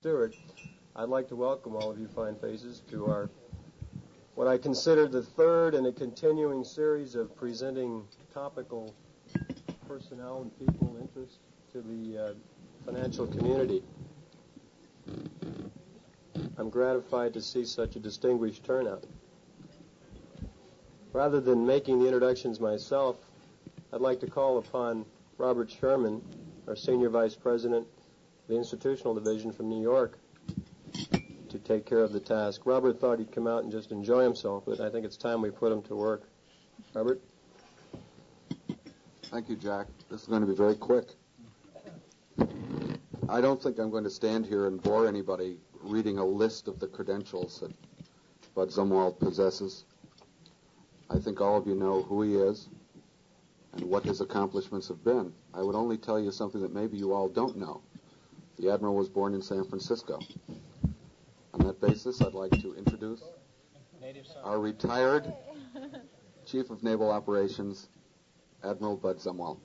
Stewart, I'd like to welcome all of you fine faces to our, what I consider the third in a continuing series of presenting topical personnel and people interest to the financial community. I'm gratified to see such a distinguished turnout. Rather than making the introductions myself, I'd like to call upon Robert Sherman, our Senior Vice President of the Institutional Division from New York, to take care of the task. Robert thought he'd come out and just enjoy himself, but I think it's time we put him to work. Robert? Thank you, Jack. This is going to be very quick. I don't think I'm going to stand here and bore anybody reading a list of the credentials that Bud Zumwalt possesses. I think all of you know who he is and what his accomplishments have been. I would only tell you something that maybe you all don't know. The Admiral was born in San Francisco. On that basis, I'd like to introduce our retired Chief of Naval Operations, Admiral Bud Zumwalt.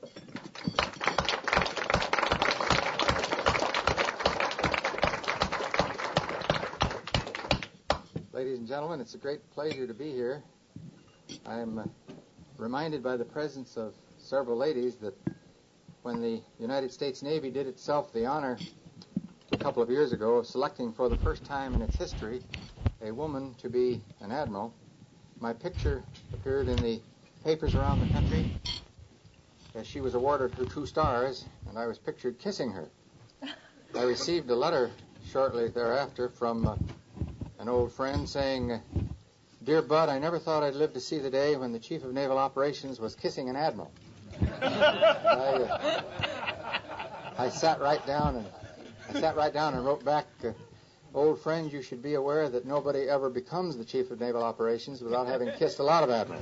Ladies and gentlemen, it's a great pleasure to be here. I'm reminded by the presence of several ladies that when the United States Navy did itself the honor a couple of years ago of selecting for the first time in its history a woman to be an admiral, my picture appeared in the papers around the country as she was awarded her 2 stars, and I was pictured kissing her. I received a letter shortly thereafter from an old friend saying, "Dear Bud, I never thought I'd live to see the day when the Chief of Naval Operations was kissing an admiral." I sat right down and wrote back, "Old friend, you should be aware that nobody ever becomes the Chief of Naval Operations without having kissed a lot of admirals."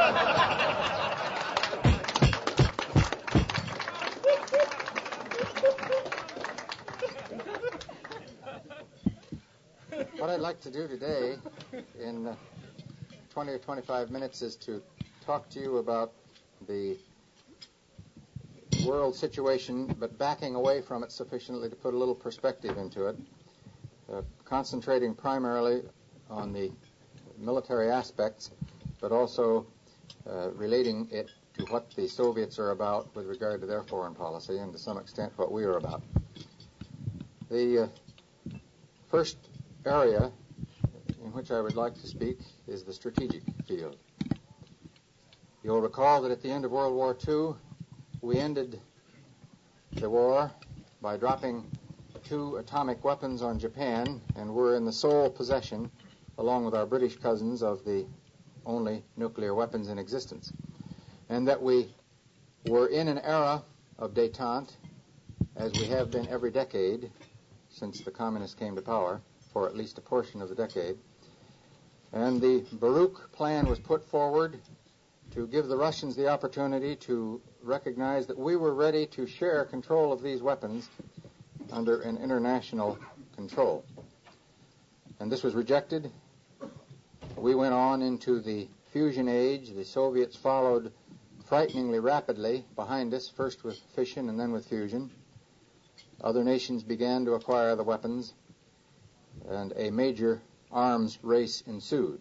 What I'd like to do today in 20 or 25 minutes is to talk to you about the world situation, but backing away from it sufficiently to put a little perspective into it, concentrating primarily on the military aspects, but also relating it to what the Soviets are about with regard to their foreign policy and to some extent what we are about. The first area in which I would like to speak is the strategic field. You'll recall that at the end of World War II, we ended the war by dropping 2 atomic weapons on Japan, and were in the sole possession, along with our British cousins, of the only nuclear weapons in existence. And that we were in an era of détente, as we have been every decade since the communists came to power, for at least a portion of the decade. And the Baruch plan was put forward to give the Russians the opportunity to recognize that we were ready to share control of these weapons under an international control. And this was rejected. We went on into the fusion age. The Soviets followed frighteningly rapidly behind us, first with fission and then with fusion. Other nations began to acquire the weapons, and a major arms race ensued.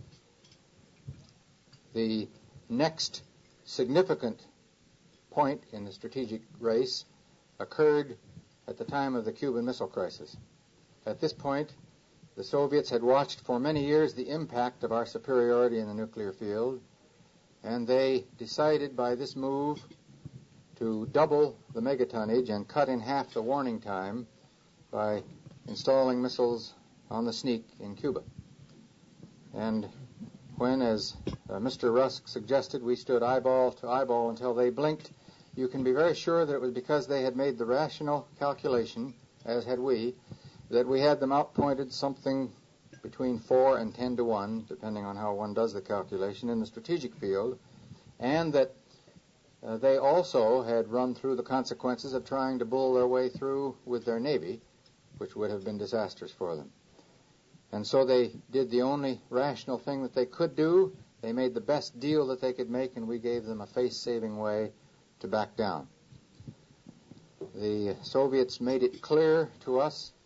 The next significant point in the strategic race occurred at the time of the Cuban Missile Crisis. At this point, the Soviets had watched for many years the impact of our superiority in the nuclear field, and they decided by this move to double the megatonnage and cut in half the warning time by installing missiles on the sneak in Cuba. And when, as Mr. Rusk suggested, we stood eyeball to eyeball until they blinked, you can be very sure that it was because they had made the rational calculation, as had we, that we had them outpointed something between 4 and 10 to 1, depending on how one does the calculation, in the strategic field, and that they also had run through the consequences of trying to bull their way through with their Navy, which would have been disastrous for them. And so they did the only rational thing that they could do. They made the best deal that they could make, and we gave them a face-saving way to back down. The Soviets made it clear to us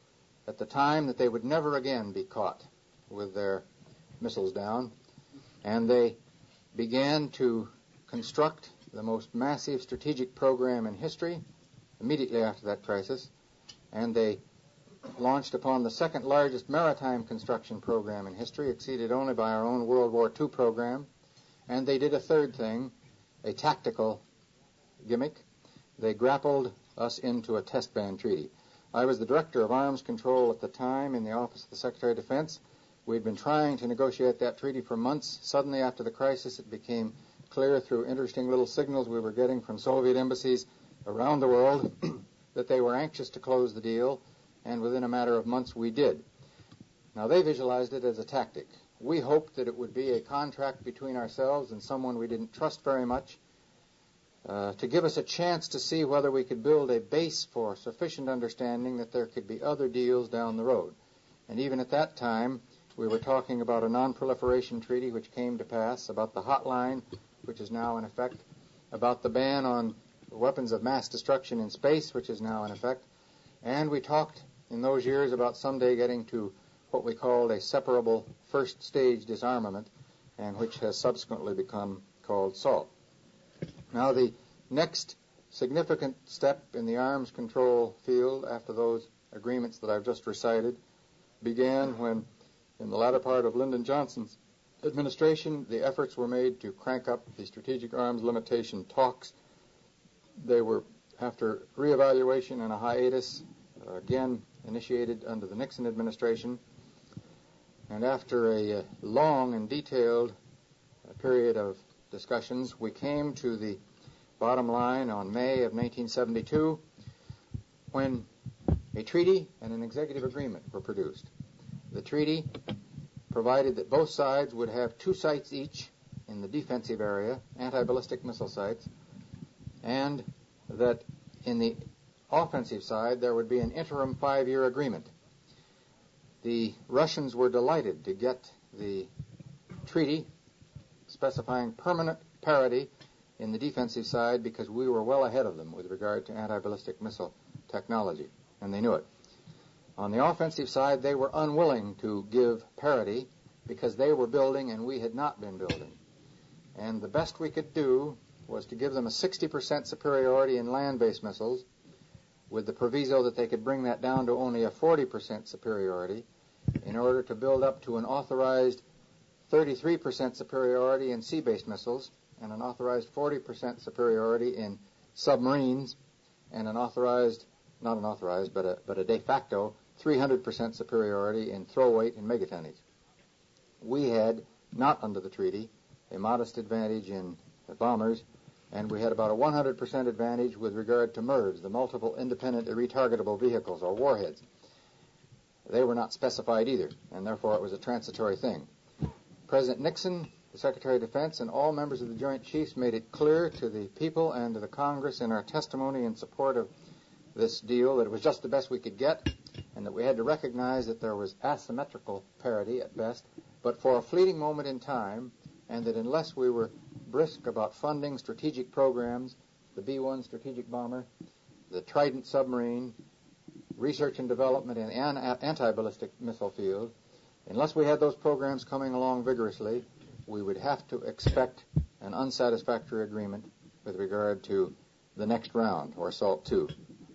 at the time that they would never again be caught with their missiles down, and they began to construct the most massive strategic program in history immediately after that crisis, and they launched upon the second largest maritime construction program in history, exceeded only by our own World War II program, and they did a third thing, a tactical gimmick. They grappled us into a test ban treaty. I was the director of arms control at the time in the office of the Secretary of Defense. We'd been trying to negotiate that treaty for months. Suddenly, after the crisis, it became clear through interesting little signals we were getting from Soviet embassies around the world that they were anxious to close the deal, and within a matter of months we did. Now, they visualized it as a tactic. We hoped that it would be a contract between ourselves and someone we didn't trust very much, to give us a chance to see whether we could build a base for sufficient understanding that there could be other deals down the road. And even at that time, we were talking about a non-proliferation treaty which came to pass, about the hotline, which is now in effect, about the ban on weapons of mass destruction in space, which is now in effect, and we talked in those years about someday getting to what we called a separable first stage disarmament, and which has subsequently become called SALT. Now, the next significant step in the arms control field after those agreements that I've just recited began when, in the latter part of Lyndon Johnson's administration, the efforts were made to crank up the strategic arms limitation talks. They were, after reevaluation and a hiatus, again initiated under the Nixon administration, and after a long and detailed period of discussions, we came to the bottom line on May of 1972 when a treaty and an executive agreement were produced. The treaty provided that both sides would have 2 sites each in the defensive area, anti-ballistic missile sites, and that in the offensive side there would be an interim 5-year agreement. The Russians were delighted to get the treaty specifying permanent parity in the defensive side because we were well ahead of them with regard to anti-ballistic missile technology, and they knew it. On the offensive side, they were unwilling to give parity because they were building and we had not been building. And the best we could do was to give them a 60% superiority in land-based missiles with the proviso that they could bring that down to only a 40% superiority in order to build up to an authorized 33% superiority in sea-based missiles and an authorized 40% superiority in submarines and an authorized, not an authorized, but a de facto 300% superiority in throw weight and megatonnes. We had, not under the treaty, a modest advantage in bombers, and we had about a 100% advantage with regard to MIRVs, the multiple independent retargetable vehicles, or warheads. They were not specified either, and therefore it was a transitory thing. President Nixon, the Secretary of Defense, and all members of the Joint Chiefs made it clear to the people and to the Congress in our testimony in support of this deal that it was just the best we could get, and that we had to recognize that there was asymmetrical parity at best, but for a fleeting moment in time, and that unless we were brisk about funding strategic programs, the B-1 strategic bomber, the Trident submarine, research and development in the anti-ballistic missile field, unless we had those programs coming along vigorously, we would have to expect an unsatisfactory agreement with regard to the next round, or SALT II.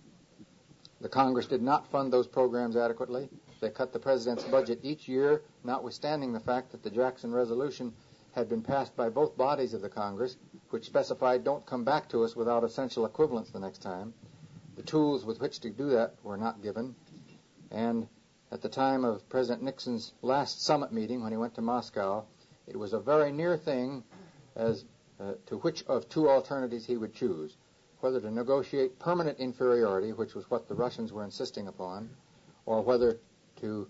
The Congress did not fund those programs adequately. They cut the President's budget each year, notwithstanding the fact that the Jackson Resolution had been passed by both bodies of the Congress, which specified don't come back to us without essential equivalents the next time. The tools with which to do that were not given. And at the time of President Nixon's last summit meeting, when he went to Moscow, it was a very near thing as to which of 2 alternatives he would choose, whether to negotiate permanent inferiority, which was what the Russians were insisting upon, or whether to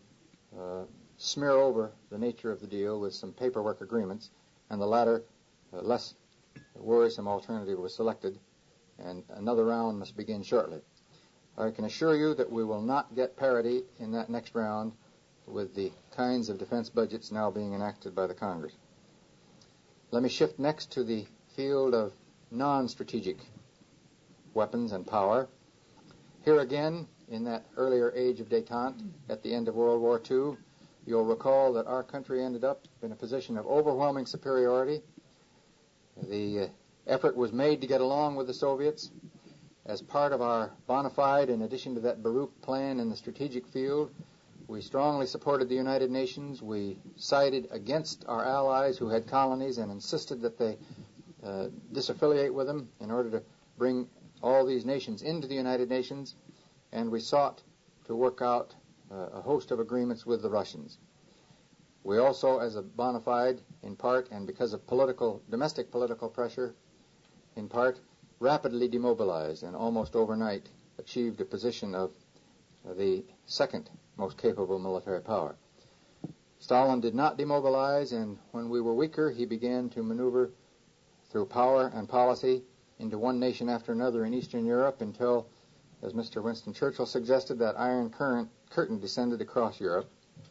smear over the nature of the deal with some paperwork agreements, and the latter, less worrisome alternative was selected, and another round must begin shortly. I can assure you that we will not get parity in that next round with the kinds of defense budgets now being enacted by the Congress. Let me shift next to the field of non-strategic weapons and power. Here again, in that earlier age of détente at the end of World War II. You'll recall that our country ended up in a position of overwhelming superiority. The effort was made to get along with the Soviets. As part of our bona fide, in addition to that Baruch plan in the strategic field, we strongly supported the United Nations. We sided against our allies who had colonies and insisted that they disaffiliate with them in order to bring all these nations into the United Nations. And we sought to work out a host of agreements with the Russians. We also, as a bona fide, in part, and because of domestic political pressure, in part, rapidly demobilized and almost overnight achieved a position of the second most capable military power. Stalin did not demobilize, and when we were weaker, he began to maneuver through power and policy into one nation after another in Eastern Europe until, as Mr. Winston Churchill suggested, that iron curtain descended across Europe.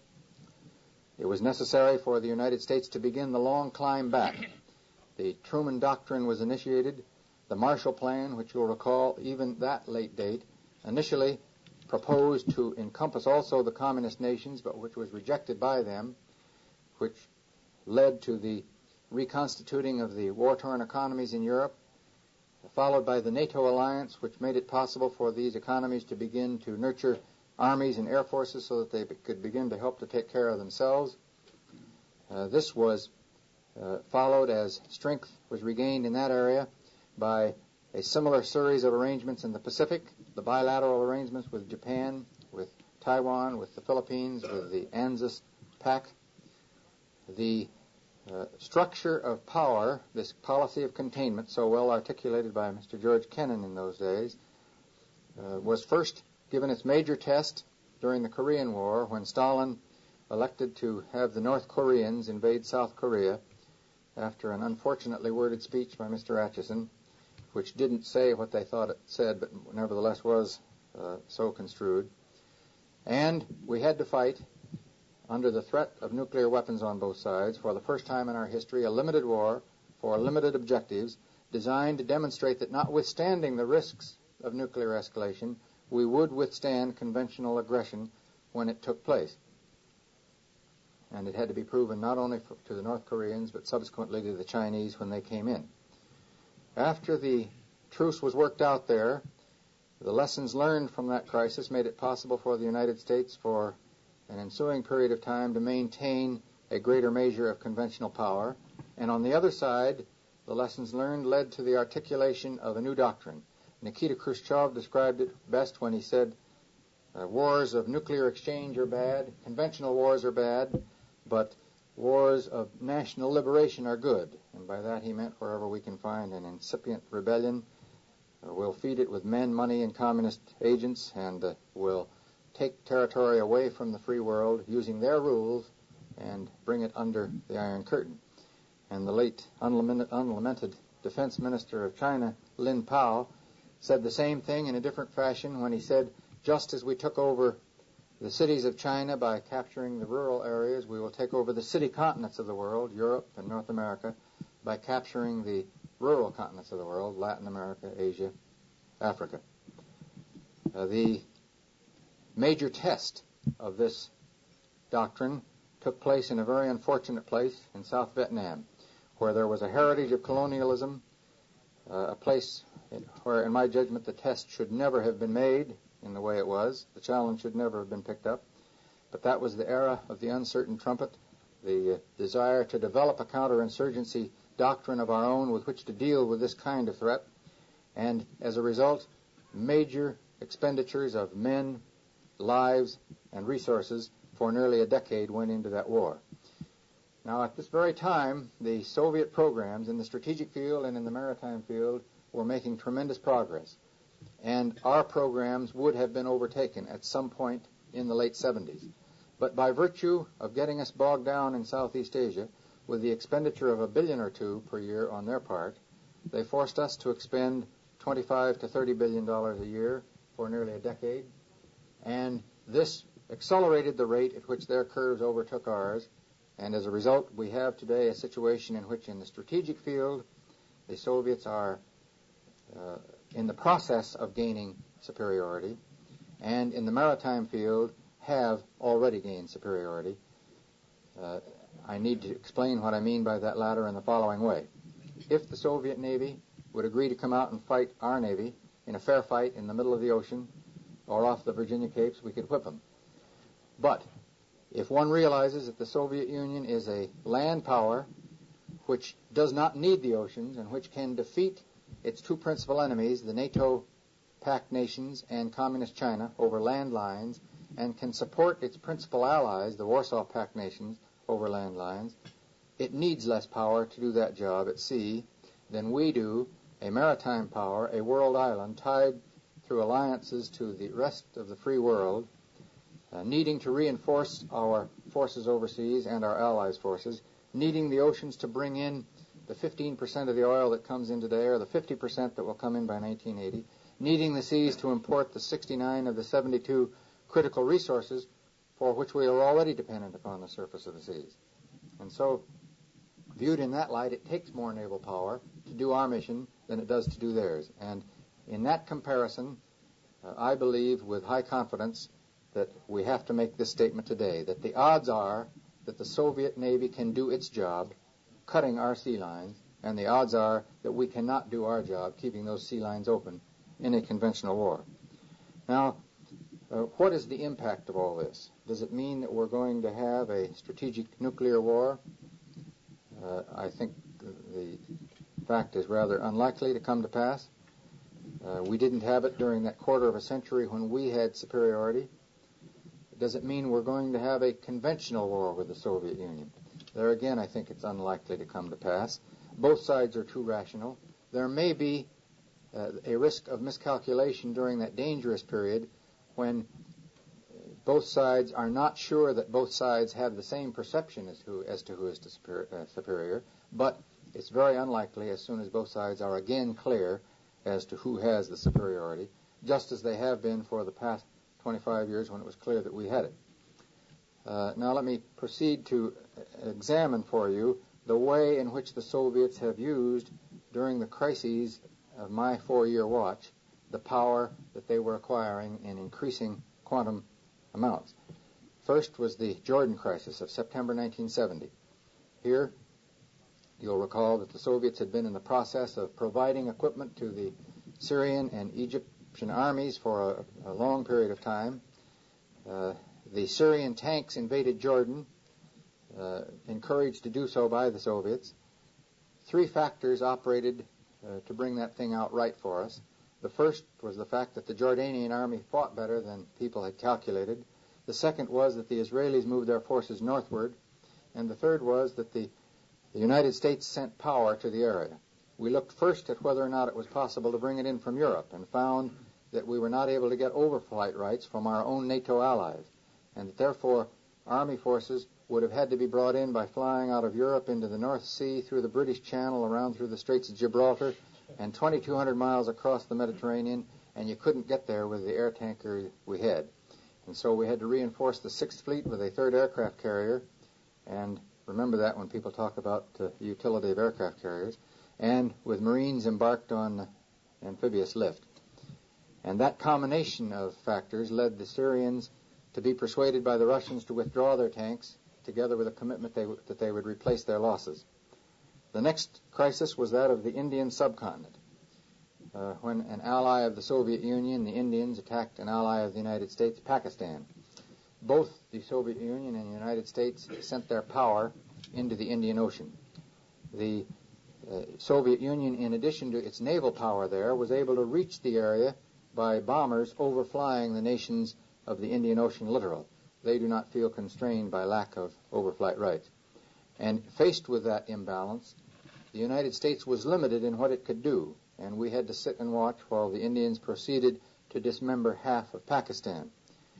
It was necessary for the United States to begin the long climb back. The Truman Doctrine was initiated. The Marshall Plan, which you'll recall, even that late date, initially proposed to encompass also the communist nations, but which was rejected by them, which led to the reconstituting of the war-torn economies in Europe, followed by the NATO alliance, which made it possible for these economies to begin to nurture armies and air forces so that they could begin to help to take care of themselves. This was followed, as strength was regained in that area, by a similar series of arrangements in the Pacific, the bilateral arrangements with Japan, with Taiwan, with the Philippines, with the ANZUS Pact. The structure of power, this policy of containment, so well articulated by Mr. George Kennan in those days, was first given its major test during the Korean War when Stalin elected to have the North Koreans invade South Korea after an unfortunately worded speech by Mr. Acheson, which didn't say what they thought it said, but nevertheless was so construed. And we had to fight, under the threat of nuclear weapons on both sides, for the first time in our history, a limited war for limited objectives designed to demonstrate that notwithstanding the risks of nuclear escalation, we would withstand conventional aggression when it took place. And it had to be proven not only to the North Koreans, but subsequently to the Chinese when they came in. After the truce was worked out there, the lessons learned from that crisis made it possible for the United States for an ensuing period of time to maintain a greater measure of conventional power. And on the other side, the lessons learned led to the articulation of a new doctrine. Nikita Khrushchev described it best when he said, wars of nuclear exchange are bad, conventional wars are bad, but wars of national liberation are good. And by that he meant wherever we can find an incipient rebellion, we'll feed it with men, money, and communist agents, and we'll take territory away from the free world using their rules and bring it under the Iron Curtain. And the late unlamented Defense Minister of China, Lin Pao, said the same thing in a different fashion when he said, just as we took over the cities of China by capturing the rural areas, we will take over the city continents of the world, Europe and North America, by capturing the rural continents of the world, Latin America, Asia, Africa. The major test of this doctrine took place in a very unfortunate place in South Vietnam, where there was a heritage of colonialism, a place where, in my judgment, the test should never have been made in the way it was. The challenge should never have been picked up. But that was the era of the uncertain trumpet, the desire to develop a counterinsurgency doctrine of our own with which to deal with this kind of threat. And as a result, major expenditures of men, lives, and resources for nearly a decade went into that war. Now, at this very time, the Soviet programs in the strategic field and in the maritime field were making tremendous progress. And our programs would have been overtaken at some point in the late 70s. But by virtue of getting us bogged down in Southeast Asia with the expenditure of $1 billion or $2 billion per year on their part, they forced us to expend $25 to $30 billion a year for nearly a decade. And this accelerated the rate at which their curves overtook ours. And as a result, we have today a situation in which in the strategic field, the Soviets are in the process of gaining superiority. and in the maritime field have already gained superiority. I need to explain what I mean by that latter in the following way. If the Soviet Navy would agree to come out and fight our Navy in a fair fight in the middle of the ocean or off the Virginia Capes, we could whip them. But if one realizes that the Soviet Union is a land power which does not need the oceans and which can defeat its two principal enemies, the NATO-pact nations and Communist China, over land lines, and can support its principal allies, the Warsaw Pact nations, over land lines, it needs less power to do that job at sea than we do, a maritime power, a world island tied through alliances to the rest of the free world, needing to reinforce our forces overseas and our allies' forces, needing the oceans to bring in the 15% of the oil that comes in today or the 50% that will come in by 1980, needing the seas to import the 69 of the 72 critical resources for which we are already dependent upon the surface of the seas. And so, viewed in that light, it takes more naval power to do our mission than it does to do theirs. And in that comparison, I believe with high confidence that we have to make this statement today, that the odds are that the Soviet Navy can do its job cutting our sea lines, and the odds are that we cannot do our job keeping those sea lines open in a conventional war. Now, what is the impact of all this? Does it mean that we're going to have a strategic nuclear war? I think the fact is rather unlikely to come to pass. We didn't have it during that quarter of a century when we had superiority. Does it mean we're going to have a conventional war with the Soviet Union? There again, I think it's unlikely to come to pass. Both sides are too rational. There may be a risk of miscalculation during that dangerous period when both sides are not sure that both sides have the same perception as to who is superior, but it's very unlikely as soon as both sides are again clear as to who has the superiority, just as they have been for the past 25 years when it was clear that we had it. Now let me proceed to examine for you the way in which the Soviets have used during the crises of my 4-year watch the power that they were acquiring in increasing quantum amounts. First was the Jordan crisis of September 1970. Here, you'll recall that the Soviets had been in the process of providing equipment to the Syrian and Egyptian armies for a long period of time. The Syrian tanks invaded Jordan, encouraged to do so by the Soviets. 3 factors operated to bring that thing out right for us. The first was the fact that the Jordanian army fought better than people had calculated. The second was that the Israelis moved their forces northward. And the third was that the United States sent power to the area. We looked first at whether or not it was possible to bring it in from Europe and found that we were not able to get overflight rights from our own NATO allies, and that therefore army forces would have had to be brought in by flying out of Europe into the North Sea, through the British Channel, around through the Straits of Gibraltar, and 2,200 miles across the Mediterranean, and you couldn't get there with the air tanker we had. And so we had to reinforce the 6th Fleet with a 3rd aircraft carrier, and remember that when people talk about the utility of aircraft carriers, and with Marines embarked on amphibious lift. And that combination of factors led the Syrians to be persuaded by the Russians to withdraw their tanks, together with a commitment that they would replace their losses. The next crisis was that of the Indian subcontinent, when an ally of the Soviet Union, the Indians, attacked an ally of the United States, Pakistan. Both the Soviet Union and the United States sent their power into the Indian Ocean. The Soviet Union, in addition to its naval power there, was able to reach the area by bombers overflying the nations of the Indian Ocean littoral. They do not feel constrained by lack of overflight rights. And faced with that imbalance, the United States was limited in what it could do, and we had to sit and watch while the Indians proceeded to dismember half of Pakistan.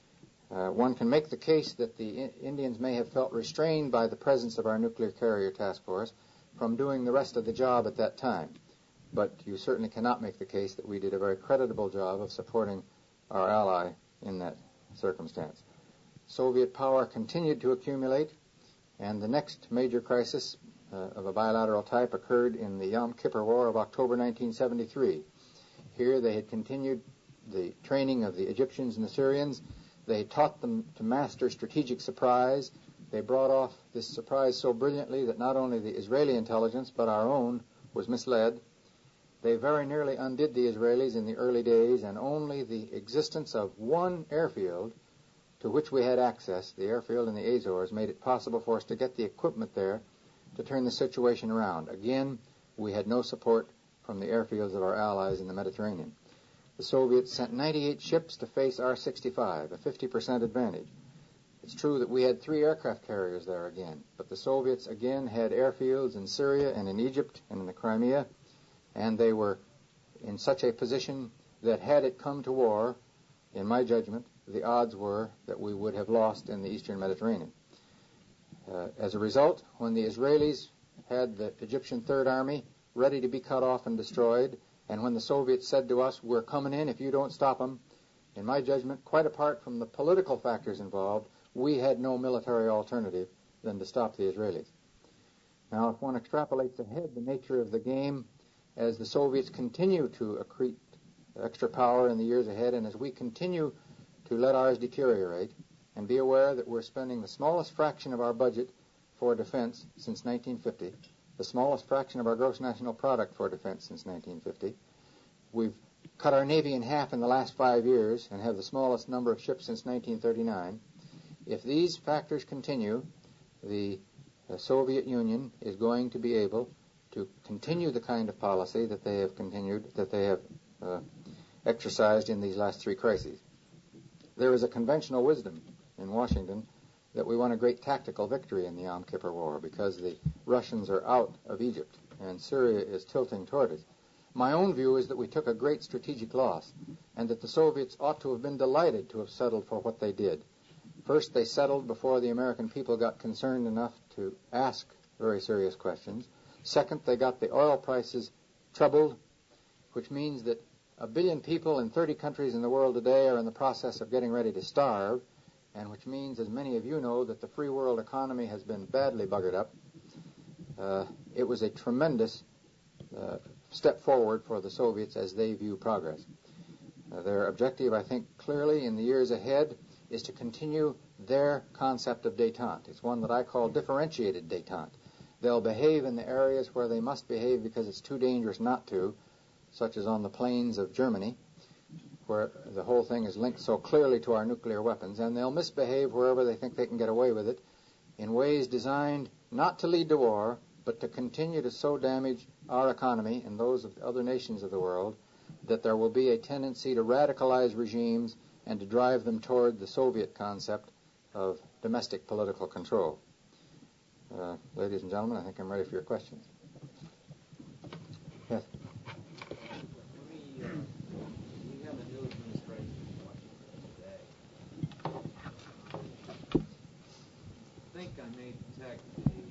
One can make the case that the Indians may have felt restrained by the presence of our nuclear carrier task force from doing the rest of the job at that time. But you certainly cannot make the case that we did a very creditable job of supporting our ally in that circumstance. Soviet power continued to accumulate, and the next major crisis of a bilateral type occurred in the Yom Kippur War of October 1973. Here they had continued the training of the Egyptians and the Syrians. They taught them to master strategic surprise. They brought off this surprise so brilliantly that not only the Israeli intelligence, but our own, was misled. They very nearly undid the Israelis in the early days, and only the existence of one airfield to which we had access, the airfield in the Azores, made it possible for us to get the equipment there to turn the situation around. Again, we had no support from the airfields of our allies in the Mediterranean. The Soviets sent 98 ships to face our 65, a 50% advantage. It's true that we had 3 aircraft carriers there again, but the Soviets again had airfields in Syria and in Egypt and in the Crimea, and they were in such a position that had it come to war, in my judgment, the odds were that we would have lost in the Eastern Mediterranean. As a result, when the Israelis had the Egyptian Third Army ready to be cut off and destroyed, and when the Soviets said to us, "We're coming in if you don't stop them," in my judgment, quite apart from the political factors involved, we had no military alternative than to stop the Israelis. Now, if one extrapolates ahead the nature of the game, as the Soviets continue to accrete extra power in the years ahead, and as we continue to let ours deteriorate, and be aware that we're spending the smallest fraction of our budget for defense since 1950, the smallest fraction of our gross national product for defense since 1950. We've cut our Navy in half in the last 5 years and have the smallest number of ships since 1939. If these factors continue, the Soviet Union is going to be able to continue the kind of policy that they have exercised in these last 3 crises. There is a conventional wisdom in Washington that we won a great tactical victory in the Yom Kippur War because the Russians are out of Egypt and Syria is tilting toward us. My own view is that we took a great strategic loss and that the Soviets ought to have been delighted to have settled for what they did. First, they settled before the American people got concerned enough to ask very serious questions. Second, they got the oil prices trebled, which means that 1 billion people in 30 countries in the world today are in the process of getting ready to starve, and which means, as many of you know, that the free world economy has been badly buggered up. It was a tremendous step forward for the Soviets as they view progress. Their objective, I think, clearly in the years ahead is to continue their concept of détente. It's one that I call differentiated détente. They'll behave in the areas where they must behave because it's too dangerous not to, such as on the plains of Germany, where the whole thing is linked so clearly to our nuclear weapons, and they'll misbehave wherever they think they can get away with it in ways designed not to lead to war, but to continue to so damage our economy and those of other nations of the world that there will be a tendency to radicalize regimes and to drive them toward the Soviet concept of domestic political control. Ladies and gentlemen, I think I'm ready for your questions. Yes? We have a new administration in Washington today. I think I may detect the